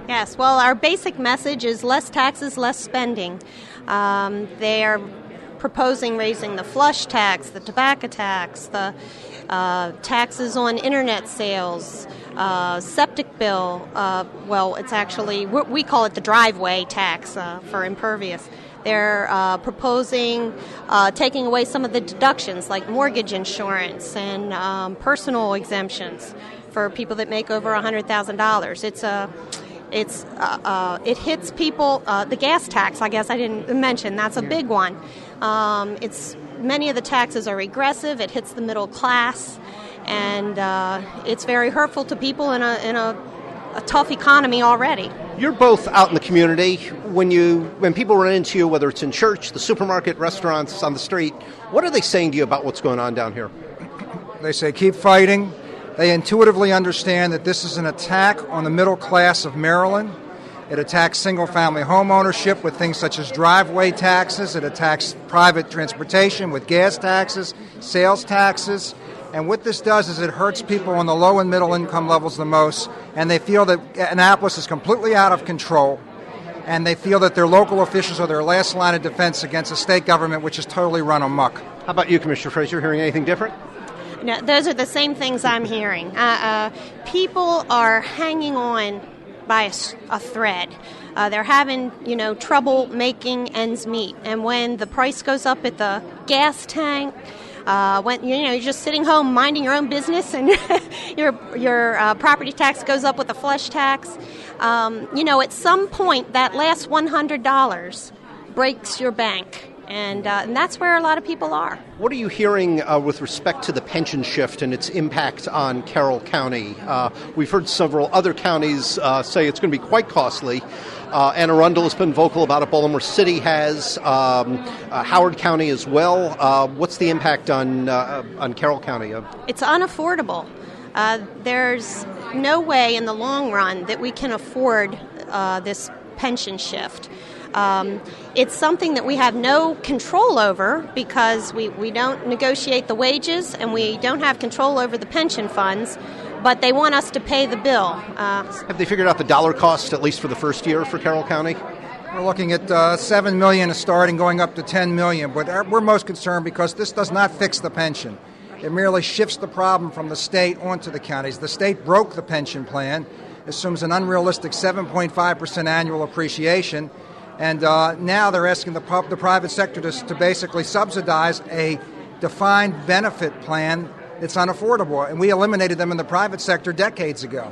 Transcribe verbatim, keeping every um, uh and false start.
Yes, well, our basic message is less taxes, less spending. Um, they are proposing raising the flush tax, the tobacco tax, the uh, taxes on internet sales, uh, septic bill. Uh, well, it's actually, we call it the driveway tax uh, for impervious. They're uh, proposing uh, taking away some of the deductions like mortgage insurance and um, personal exemptions for people that make over one hundred thousand dollars. It's a It's uh, uh, it hits people. Uh, the gas tax, I guess I didn't mention. That's a yeah. big one. Um, it's many of the taxes are regressive. It hits the middle class, and uh, it's very hurtful to people in a in a, a tough economy already. You're both out in the community. When you when people run into you, whether it's in church, the supermarket, restaurants, on the street, what are they saying to you about what's going on down here? They say, keep fighting. They intuitively understand that this is an attack on the middle class of Maryland. It attacks single-family home ownership with things such as driveway taxes. It attacks private transportation with gas taxes, sales taxes. And what this does is it hurts people on the low and middle income levels the most, and they feel that Annapolis is completely out of control, and they feel that their local officials are their last line of defense against a state government which is totally run amok. How about you, Commissioner Frazier, hearing anything different? No, those are the same things I'm hearing. Uh, uh, people are hanging on by a, a thread. Uh, they're having, you know, trouble making ends meet. And when the price goes up at the gas tank, uh, when you know you're just sitting home minding your own business, and your your uh, property tax goes up with the flush tax, um, you know, at some point that last one hundred dollars breaks your bank. And, uh, and that's where a lot of people are. What are you hearing uh, with respect to the pension shift and its impact on Carroll County? Uh, we've heard several other counties uh, say it's going to be quite costly. Uh, Anne Arundel has been vocal about it. Baltimore City has. Um, uh, Howard County as well. Uh, what's the impact on uh, on Carroll County? Uh, it's unaffordable. Uh, there's no way in the long run that we can afford uh, this pension shift. Um, it's something that we have no control over because we, we don't negotiate the wages and we don't have control over the pension funds, but they want us to pay the bill. Uh, have they figured out the dollar cost, at least for the first year, for Carroll County? We're looking at uh, seven million dollars starting, going up to ten million dollars, but we're most concerned because this does not fix the pension. It merely shifts the problem from the state onto the counties. The state broke the pension plan, assumes an unrealistic seven point five percent annual appreciation. And uh, now they're asking the, pub, the private sector to, to basically subsidize a defined benefit plan that's unaffordable. And we eliminated them in the private sector decades ago.